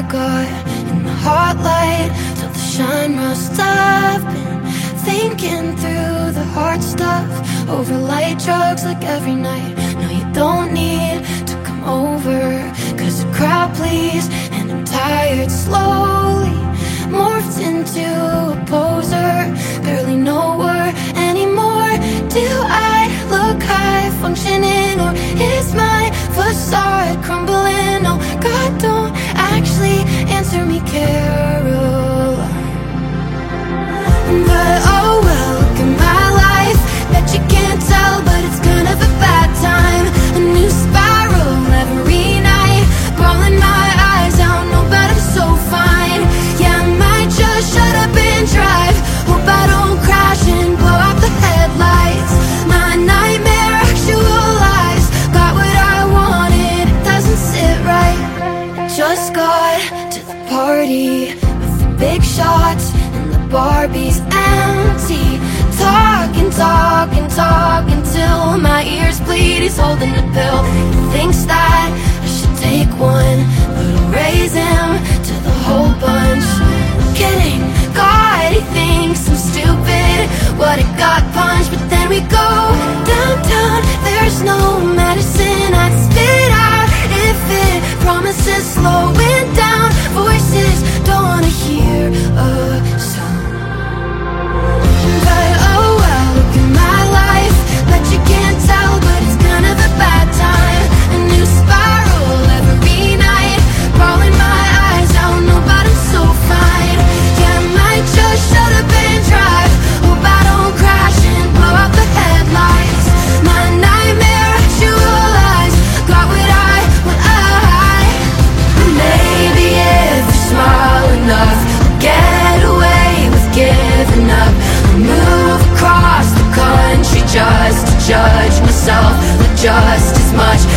got in the hot light till the shine rust. I've been thinking through the hard stuff over light drugs like every night. No, you don't need to come over, cause the crowd pleased and I'm tired. Slowly morphed into a poser, barely know her anymore. Do I look high functioning, or is my facade crumbling? No, God, don't actually answer me, Caroline. But oh well, look at my life. Bet you can't tell, but it's kind of a bad time. A new spiral every night, bawling my eyes out. No, but I'm so fine. Yeah, I might just shut up and drive. Hope I don't crash and blow out the headlights. My nightmare actualized. Got what I wanted, it doesn't sit right. Just got to the party with the big shots and the Barbie's empty. Talking till my ears bleed. He's holding the pill. He thinks that I should take one, but I'll raise him to the whole bunch. Kidding, God, he thinks I'm stupid. What, it got punched, but then we go downtown. There's no medicine I'd spit out if it promises slowing down. Voices don't wanna hear a sound. But oh well, look at my life. Bet you can't tell, but it's kind of a bad time. A new spiral every night, bawling my eyes out. No, but I'm so fine. Yeah, I might just shut up and drive. Hope I don't crash and blow out the headlights. My nightmare actualized. Got what I maybe if you're small enough, I'll get away with giving up. I'll move across the country just to judge myself with just as much